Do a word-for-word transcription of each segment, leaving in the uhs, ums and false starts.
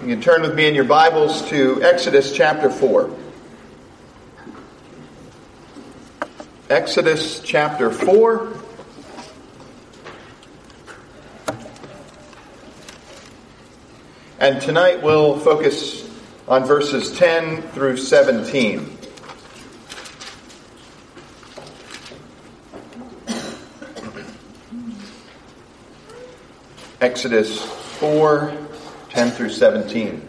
You can turn with me in your Bibles to Exodus chapter four. Exodus chapter four. And tonight we'll focus on verses ten through seventeen. Exodus four, ten through seventeen.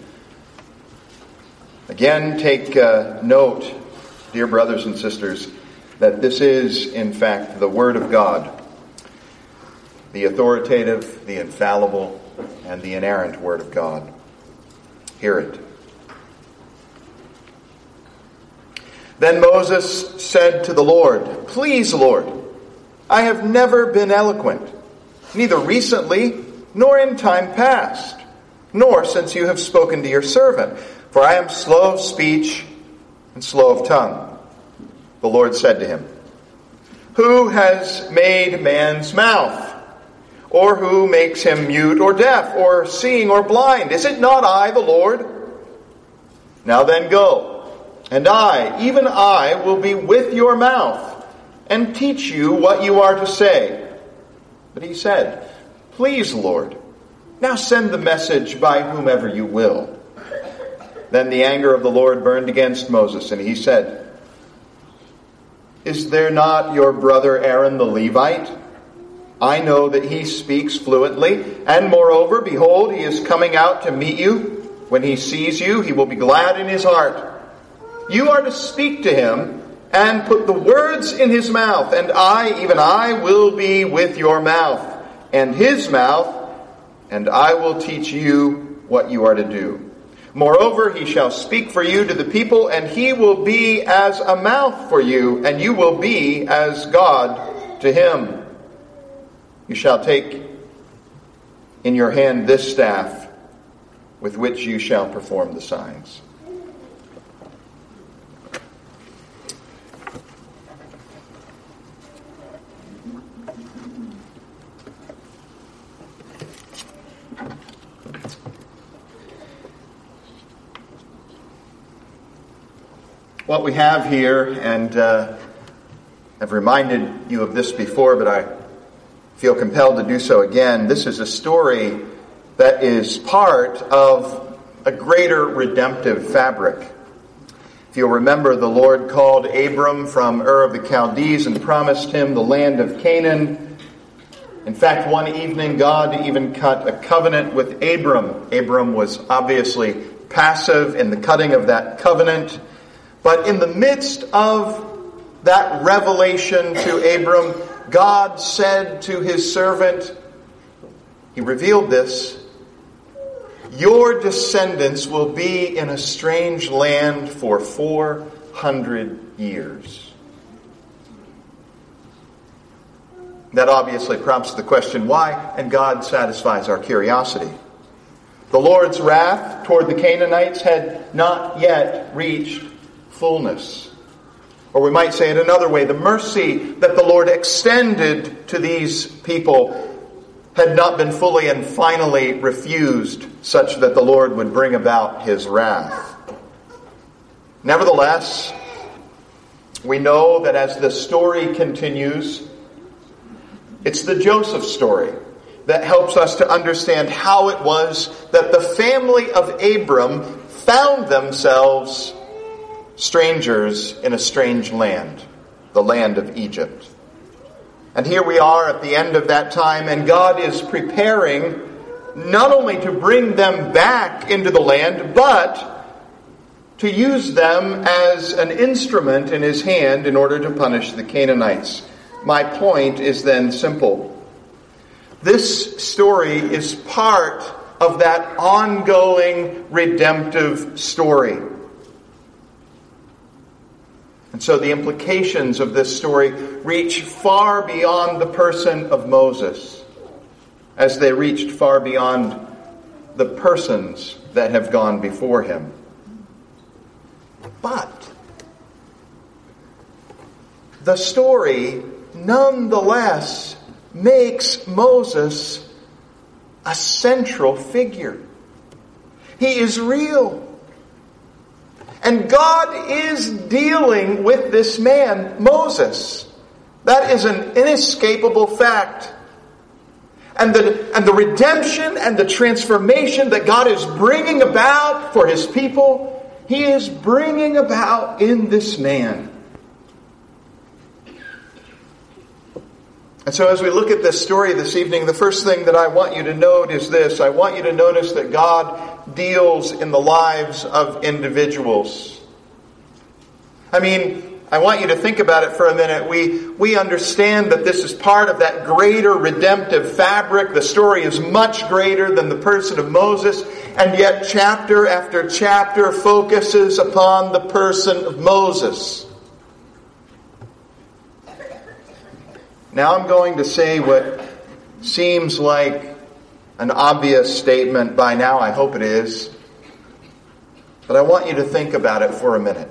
Again, take uh, note, dear brothers and sisters, that this is, in fact, the Word of God, the authoritative, the infallible, and the inerrant Word of God. Hear it. Then Moses said to the Lord, "Please, Lord, I have never been eloquent, neither recently nor in time past, nor since you have spoken to your servant, for I am slow of speech and slow of tongue." The Lord said to him, "Who has made man's mouth? Or who makes him mute or deaf, or seeing or blind? Is it not I, the Lord? Now then go, and I, even I, will be with your mouth, and teach you what you are to say." But he said, "Please, Lord, now send the message by whomever you will." Then the anger of the Lord burned against Moses, and he said, "Is there not your brother Aaron the Levite? I know that he speaks fluently, and moreover, behold, he is coming out to meet you. When he sees you, he will be glad in his heart. You are to speak to him and put the words in his mouth, and I, even I, will be with your mouth and his mouth, and I will teach you what you are to do. Moreover, he shall speak for you to the people, and he will be as a mouth for you, and you will be as God to him. You shall take in your hand this staff with which you shall perform the signs." What we have here, and uh, I've reminded you of this before, but I feel compelled to do so again. This is a story that is part of a greater redemptive fabric. If you'll remember, the Lord called Abram from Ur of the Chaldees and promised him the land of Canaan. In fact, one evening, God even cut a covenant with Abram. Abram was obviously passive in the cutting of that covenant. But in the midst of that revelation to Abram, God said to his servant, he revealed this, "Your descendants will be in a strange land for four hundred years." That obviously prompts the question, why? And God satisfies our curiosity. The Lord's wrath toward the Canaanites had not yet reached fullness. Or we might say it another way, the mercy that the Lord extended to these people had not been fully and finally refused, such that the Lord would bring about his wrath. Nevertheless, we know that as the story continues, it's the Joseph story that helps us to understand how it was that the family of Abram found themselves strangers in a strange land, the land of Egypt. And here we are at the end of that time, and God is preparing not only to bring them back into the land, but to use them as an instrument in his hand in order to punish the Canaanites. My point is then simple. This story is part of that ongoing redemptive story. And so the implications of this story reach far beyond the person of Moses, as they reached far beyond the persons that have gone before him. But the story nonetheless makes Moses a central figure. He is real. And God is dealing with this man, Moses. That is an inescapable fact. And the, and the redemption and the transformation that God is bringing about for His people, He is bringing about in this man. And so as we look at this story this evening, the first thing that I want you to note is this. I want you to notice that God deals in the lives of individuals. I mean, I want you to think about it for a minute. We, we understand that this is part of that greater redemptive fabric. The story is much greater than the person of Moses, and yet chapter after chapter focuses upon the person of Moses. Now I'm going to say what seems like an obvious statement by now. I hope it is. But I want you to think about it for a minute.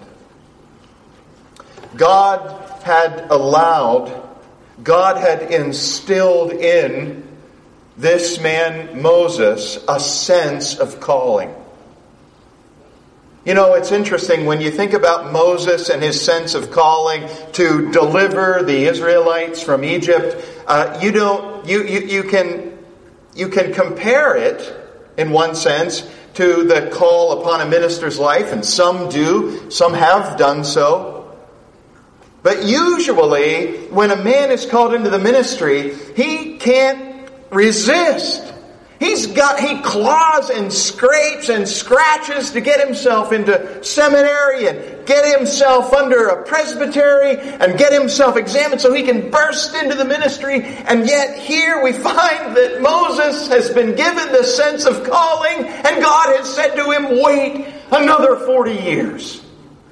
God had allowed, God had instilled in this man Moses a sense of calling. You know, it's interesting when you think about Moses and his sense of calling to deliver the Israelites from Egypt. Uh, you don't, you, you you can you can compare it in one sense to the call upon a minister's life, and some do, some have done so. But usually, when a man is called into the ministry, he can't resist. He's got, he claws and scrapes and scratches to get himself into seminary and get himself under a presbytery and get himself examined so he can burst into the ministry. And yet here we find that Moses has been given this sense of calling, and God has said to him, wait another forty years.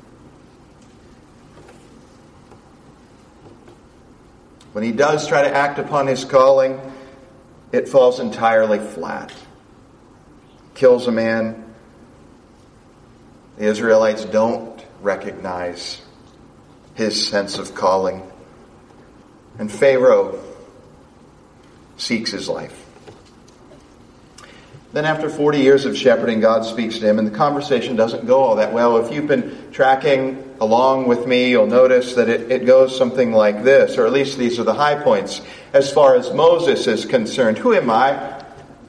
When he does try to act upon his calling, it falls entirely flat. Kills a man. The Israelites don't recognize his sense of calling. And Pharaoh seeks his life. Then after forty years of shepherding, God speaks to him, and the conversation doesn't go all that well. If you've been tracking along with me, you'll notice that it, it goes something like this, or at least these are the high points. As far as Moses is concerned, who am I?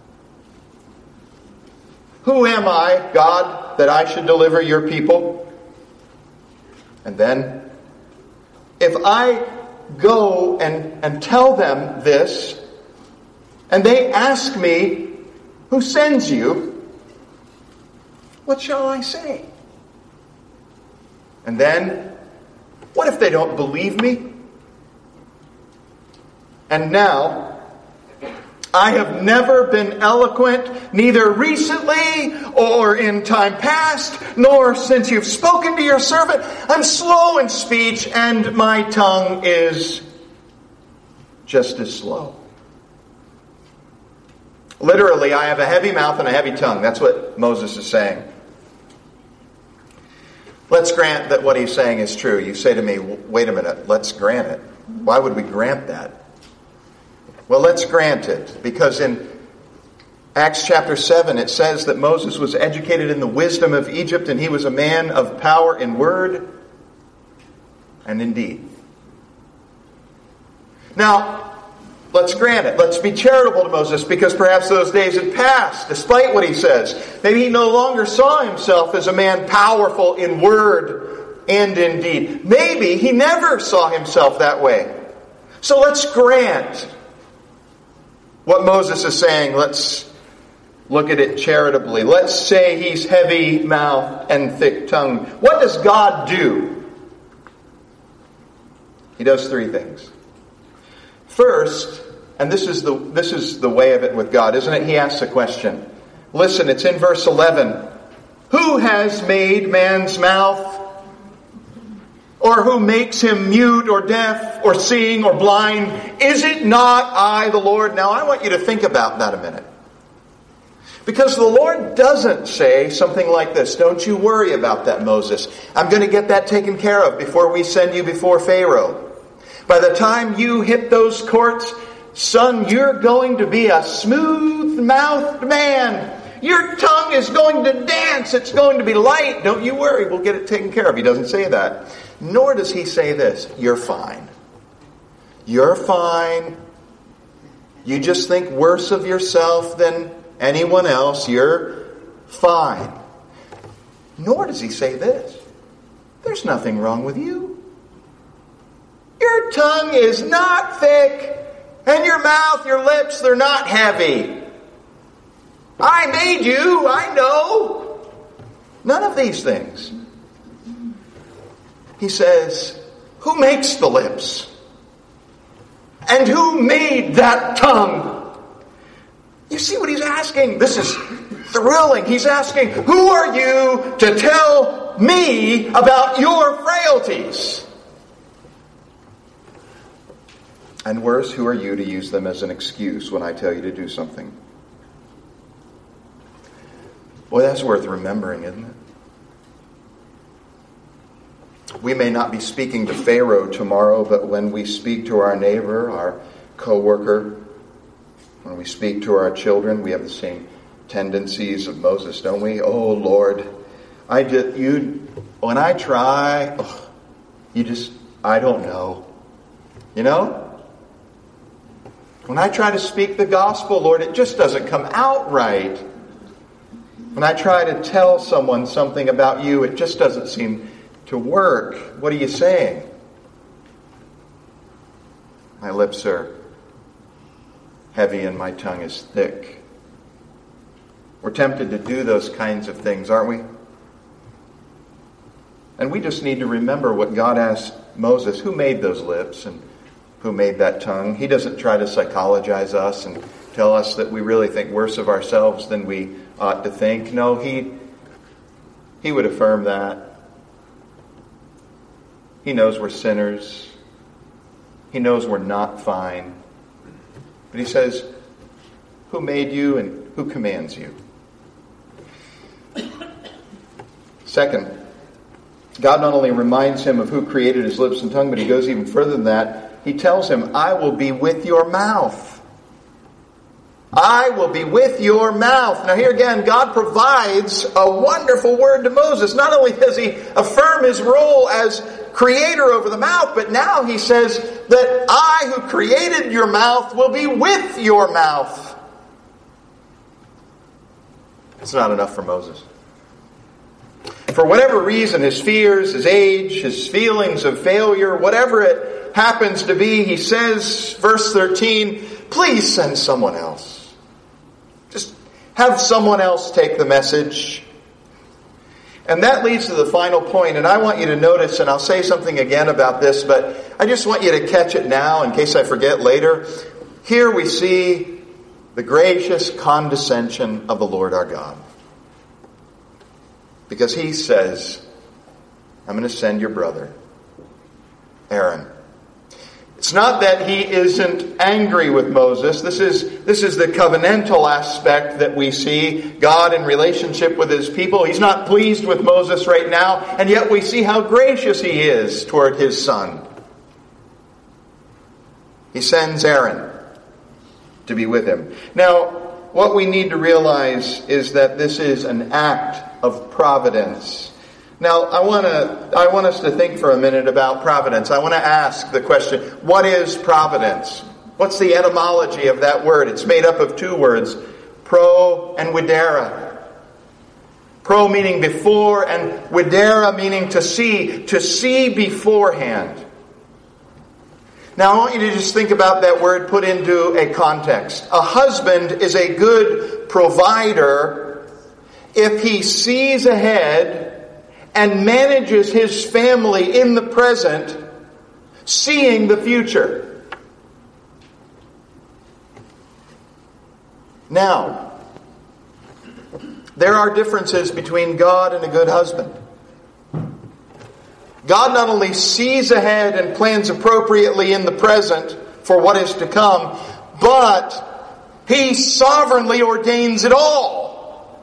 Who am I, God, that I should deliver your people? And then, if I go and, and tell them this, and they ask me, who sends you? What shall I say? And then, what if they don't believe me? And now, I have never been eloquent, neither recently or in time past, nor since you've spoken to your servant. I'm slow in speech, and my tongue is just as slow. Literally, I have a heavy mouth and a heavy tongue. That's what Moses is saying. Let's grant that what he's saying is true. You say to me, wait a minute, let's grant it. Why would we grant that? Well, let's grant it. Because in Acts chapter seven, it says that Moses was educated in the wisdom of Egypt, and he was a man of power in word and in deed. Now, let's grant it. Let's be charitable to Moses, because perhaps those days had passed, despite what he says. Maybe he no longer saw himself as a man powerful in word and in deed. Maybe he never saw himself that way. So let's grant what Moses is saying. Let's look at it charitably. Let's say he's heavy-mouthed and thick-tongued. What does God do? He does three things. First, and this is the this is the way of it with God, isn't it? He asks a question. Listen, it's in verse eleven. Who has made man's mouth? Or who makes him mute or deaf or seeing or blind? Is it not I, the Lord? Now, I want you to think about that a minute. Because the Lord doesn't say something like this. Don't you worry about that, Moses. I'm going to get that taken care of before we send you before Pharaoh. By the time you hit those courts, son, you're going to be a smooth-mouthed man. Your tongue is going to dance. It's going to be light. Don't you worry. We'll get it taken care of. He doesn't say that. Nor does he say this. You're fine. You're fine. You just think worse of yourself than anyone else. You're fine. Nor does he say this. There's nothing wrong with you. Your tongue is not thick. And your mouth, your lips, they're not heavy. I made you, I know. None of these things. He says, who makes the lips? And who made that tongue? You see what he's asking? This is thrilling. He's asking, who are you to tell me about your frailties? And worse, who are you to use them as an excuse when I tell you to do something? Boy, that's worth remembering, isn't it? We may not be speaking to Pharaoh tomorrow, but when we speak to our neighbor, our co-worker, when we speak to our children, we have the same tendencies of Moses, don't we? Oh, Lord, I just, you, when I try, oh, you just, I don't know. You know? When I try to speak the gospel, Lord, it just doesn't come out right. When I try to tell someone something about you, it just doesn't seem to work. What are you saying? My lips are heavy and my tongue is thick. We're tempted to do those kinds of things, aren't we? And we just need to remember what God asked Moses. Who made those lips and who made that tongue? He doesn't try to psychologize us and tell us that we really think worse of ourselves than we ought to think. No, he, he would affirm that. He knows we're sinners. He knows we're not fine. But he says, who made you and who commands you? Second, God not only reminds him of who created his lips and tongue, but he goes even further than that. He tells him, I will be with your mouth. I will be with your mouth. Now here again, God provides a wonderful word to Moses. Not only does he affirm his role as creator over the mouth, but now he says that I who created your mouth will be with your mouth. It's not enough for Moses. For whatever reason, his fears, his age, his feelings of failure, whatever it happens to be, he says, verse thirteen, please send someone else. Just have someone else take the message. And that leads to the final point, and I want you to notice, and I'll say something again about this, but I just want you to catch it now in case I forget later. Here we see the gracious condescension of the Lord our God. Because he says, I'm going to send your brother, Aaron. It's not that he isn't angry with Moses. This is, this is the covenantal aspect that we see. God in relationship with his people. He's not pleased with Moses right now, and yet we see how gracious he is toward his son. He sends Aaron to be with him. Now, what we need to realize is that this is an act of providence. Now, I want to I want us to think for a minute about providence. I want to ask the question, what is providence? What's the etymology of that word? It's made up of two words, pro and videra. Pro meaning before, and videra meaning to see, to see beforehand. Now, I want you to just think about that word put into a context. A husband is a good provider if he sees ahead and manages his family in the present, seeing the future. Now, there are differences between God and a good husband. God not only sees ahead and plans appropriately in the present for what is to come, but he sovereignly ordains it all.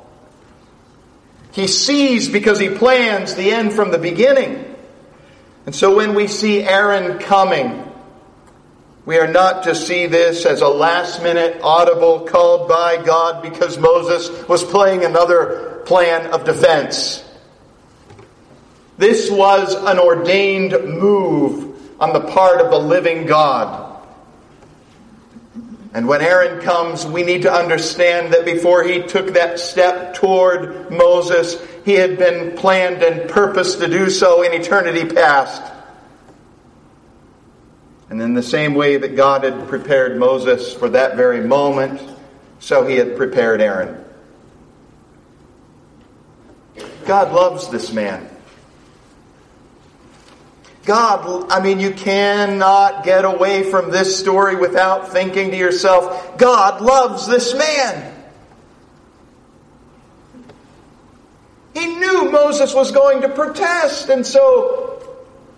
He sees because he plans the end from the beginning. And so when we see Aaron coming, We are not to see this as a last-minute audible called by God because Moses was playing another plan of defense. This was an ordained move on the part of the living God. And when Aaron comes, we need to understand that before he took that step toward Moses, he had been planned and purposed to do so in eternity past. And in the same way that God had prepared Moses for that very moment, so he had prepared Aaron. God loves this man. God, I mean, you cannot get away from this story without thinking to yourself, God loves this man. He knew Moses was going to protest, and so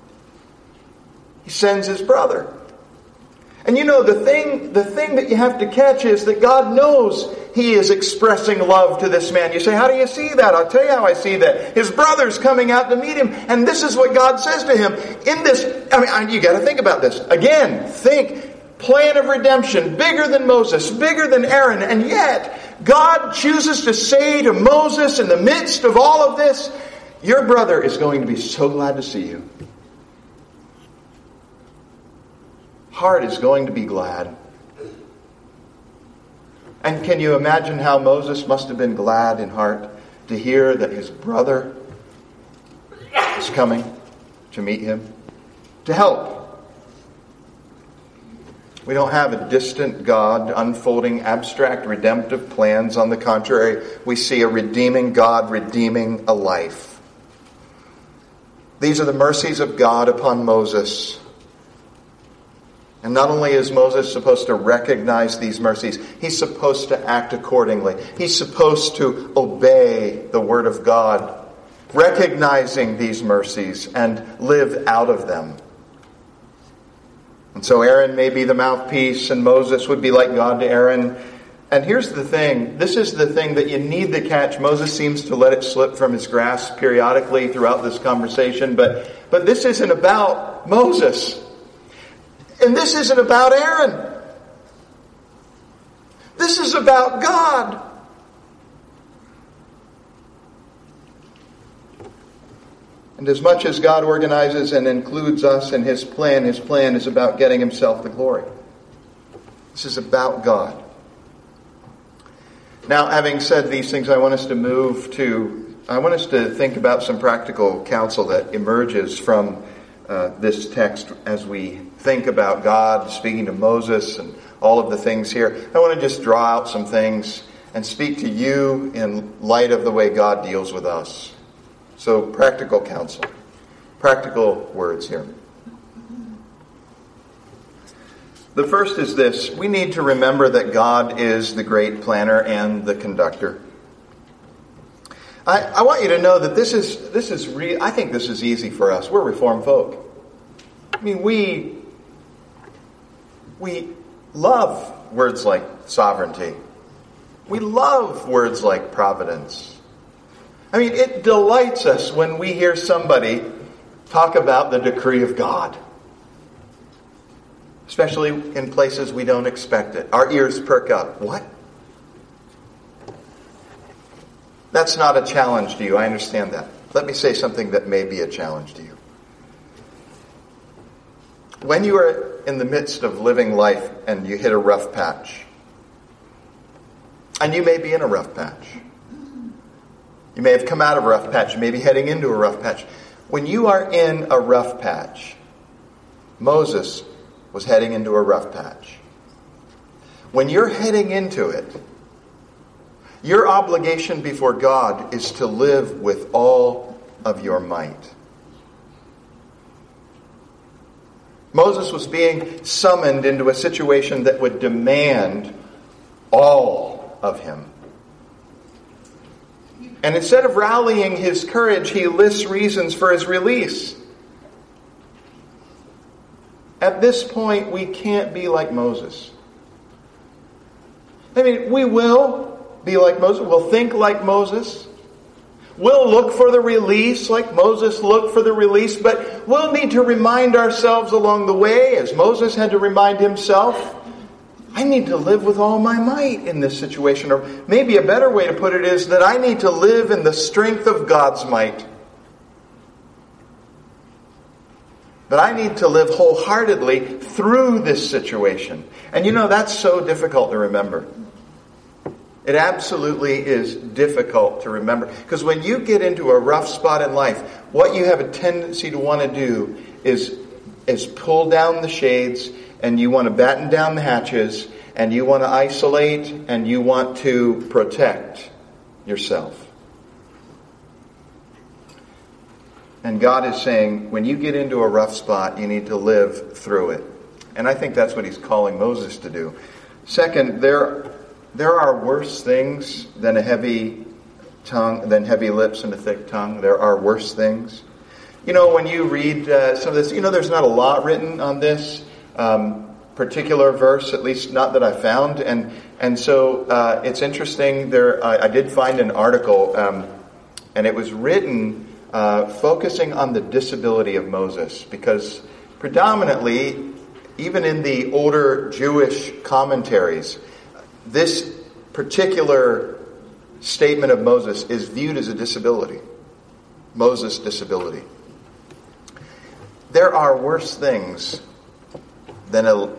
he sends his brother. And you know, the thing, the thing that you have to catch is that God knows he is expressing love to this man. You say, how do you see that? I'll tell you how I see that. His brother's coming out to meet him, and this is what God says to him. In this, I mean, you got to think about this. Again, think, plan of redemption, bigger than Moses, bigger than Aaron, and yet God chooses to say to Moses in the midst of all of this, your brother is going to be so glad to see you. Heart is going to be glad. And can you imagine how Moses must have been glad in heart to hear that his brother is coming to meet him, to help? We don't have a distant God unfolding abstract redemptive plans. On the contrary, we see a redeeming God redeeming a life. These are the mercies of God upon Moses. And not only is Moses supposed to recognize these mercies, he's supposed to act accordingly. He's supposed to obey the word of God, recognizing these mercies and live out of them. And so Aaron may be the mouthpiece, and Moses would be like God to Aaron. And here's the thing. This is the thing that you need to catch. Moses seems to let it slip from his grasp periodically throughout this conversation. But, but this isn't about Moses. And this isn't about Aaron. This is about God. And as much as God organizes and includes us in His plan, His plan is about getting Himself the glory. This is about God. Now, having said these things, I want us to move to, I want us to think about some practical counsel that emerges from uh, this text as we think about God speaking to Moses and all of the things here. I want to just draw out some things and speak to you in light of the way God deals with us. So, practical counsel. Practical words here. The first is this. We need to remember that God is the great planner and the conductor. I, I want you to know that this is, this is re- I think this is easy for us. We're Reformed folk. I mean, we, we love words like sovereignty. We love words like providence. I mean, it delights us when we hear somebody talk about the decree of God. Especially in places we don't expect it. Our ears perk up. What? That's not a challenge to you. I understand that. Let me say something that may be a challenge to you. When you are in the midst of living life and you hit a rough patch, and you may be in a rough patch, you may have come out of a rough patch, you may be heading into a rough patch. When you are in a rough patch, Moses was heading into a rough patch. When you're heading into it, your obligation before God is to live with all of your might. Moses was being summoned into a situation that would demand all of him. And instead of rallying his courage, he lists reasons for his release. At this point, we can't be like Moses. I mean, we will be like Moses. We'll think like Moses. We'll look for the release like Moses looked for the release, but we'll need to remind ourselves along the way, as Moses had to remind himself, I need to live with all my might in this situation. Or maybe a better way to put it is that I need to live in the strength of God's might. That I need to live wholeheartedly through this situation. And you know, that's so difficult to remember. It absolutely is difficult to remember. Because when you get into a rough spot in life, what you have a tendency to want to do is, is pull down the shades, and you want to batten down the hatches, and you want to isolate, and you want to protect yourself. And God is saying, when you get into a rough spot, you need to live through it. And I think that's what he's calling Moses to do. Second, there, there are worse things than a heavy tongue, than heavy lips and a thick tongue. There are worse things. You know, when you read uh, some of this, you know, there's not a lot written on this um, particular verse, at least not that I found. And and so uh, it's interesting. There, I, I did find an article, um, and it was written Uh, focusing on the disability of Moses, because predominantly, even in the older Jewish commentaries, this particular statement of Moses is viewed as a disability. Moses' disability. There are worse things than a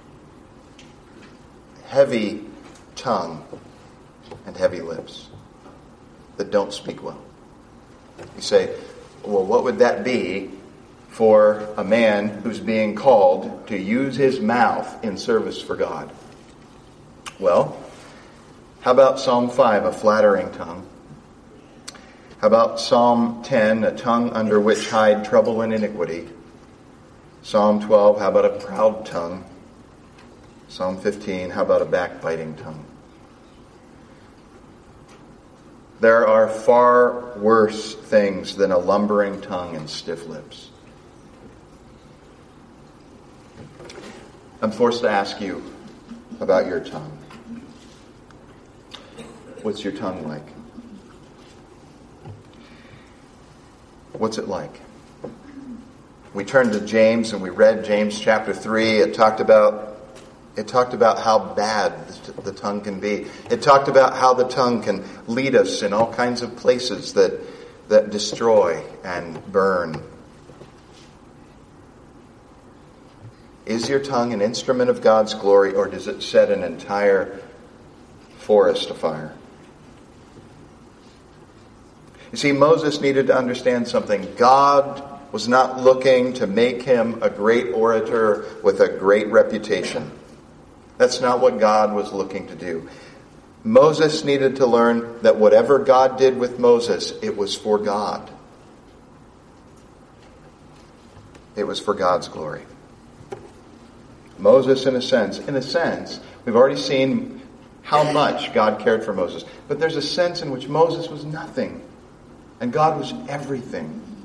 heavy tongue and heavy lips that don't speak well. You say, well, what would that be for a man who's being called to use his mouth in service for God? Well, how about Psalm five, a flattering tongue? How about Psalm ten, a tongue under which hide trouble and iniquity? Psalm twelve, how about a proud tongue? Psalm fifteen, how about a backbiting tongue? There are far worse things than a lumbering tongue and stiff lips. I'm forced to ask you about your tongue. What's your tongue like? What's it like? We turned to James and we read James chapter three. It talked about It talked about how bad the tongue can be. It talked about how the tongue can lead us in all kinds of places that, that destroy and burn. Is your tongue an instrument of God's glory, or does it set an entire forest afire? You see, Moses needed to understand something. God was not looking to make him a great orator with a great reputation. That's not what God was looking to do. Moses needed to learn that whatever God did with Moses, it was for God. It was for God's glory. Moses, in a sense, in a sense, we've already seen how much God cared for Moses. But there's a sense in which Moses was nothing, and God was everything.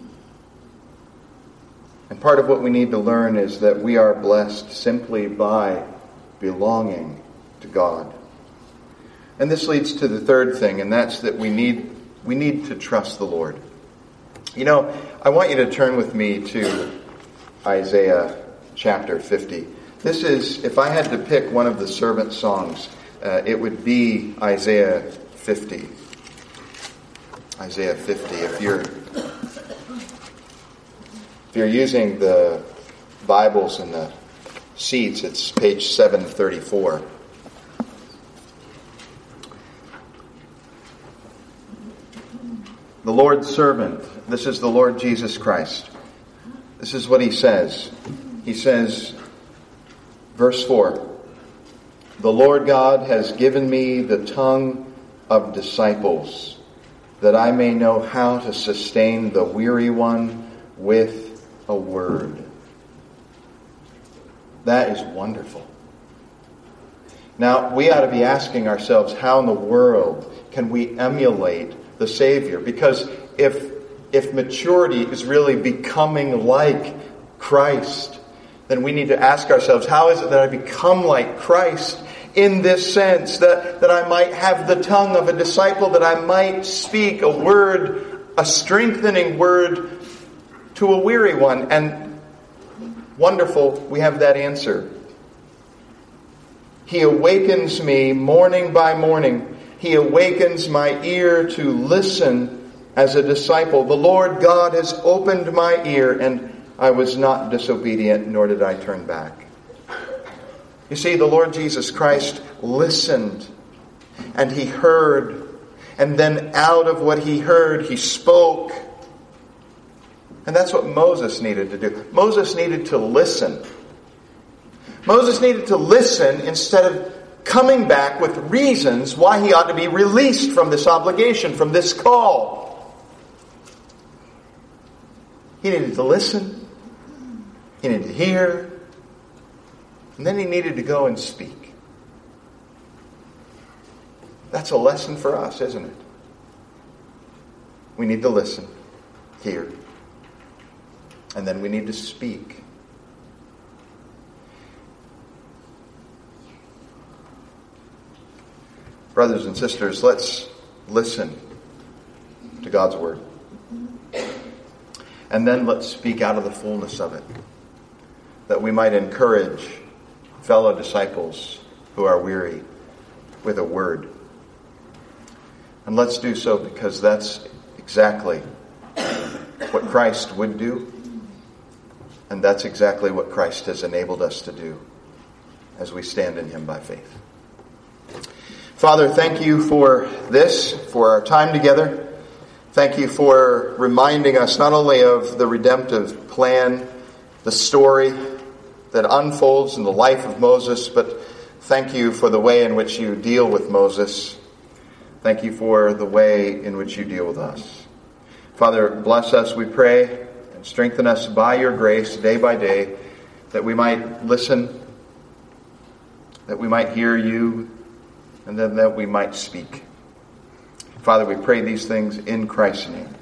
And part of what we need to learn is that we are blessed simply by belonging to God. And this leads to the third thing, and that's that we need we need to trust the Lord. You know, I want you to turn with me to Isaiah chapter fifty. This is, if I had to pick one of the servant songs, uh, it would be Isaiah fifty. Isaiah fifty. If you're if you're using the Bibles in the seats, it's page seven thirty-four. The Lord's servant. This is the Lord Jesus Christ. This is what he says. He says, verse four, the Lord God has given me the tongue of disciples, that I may know how to sustain the weary one with a word. That is wonderful. Now, we ought to be asking ourselves, how in the world can we emulate the Savior? Because if if maturity is really becoming like Christ, then we need to ask ourselves, how is it that I become like Christ in this sense, that, that I might have the tongue of a disciple, that I might speak a word, a strengthening word to a weary one. And wonderful, we have that answer. He awakens me morning by morning. He awakens my ear to listen as a disciple. The Lord God has opened my ear, and I was not disobedient, nor did I turn back. You see, the Lord Jesus Christ listened, and he heard, and then out of what he heard, he spoke. And that's what Moses needed to do. Moses needed to listen. Moses needed to listen instead of coming back with reasons why he ought to be released from this obligation, from this call. He needed to listen. He needed to hear. And then he needed to go and speak. That's a lesson for us, isn't it? We need to listen, hear, and then we need to speak. Brothers and sisters, let's listen to God's word. And then let's speak out of the fullness of it, that we might encourage fellow disciples who are weary with a word. And let's do so because that's exactly what Christ would do. And that's exactly what Christ has enabled us to do as we stand in him by faith. Father, thank you for this, for our time together. Thank you for reminding us not only of the redemptive plan, the story that unfolds in the life of Moses, but thank you for the way in which you deal with Moses. Thank you for the way in which you deal with us. Father, bless us, we pray, and strengthen us by your grace day by day, that we might listen, that we might hear you, and then that we might speak. Father, we pray these things in Christ's name.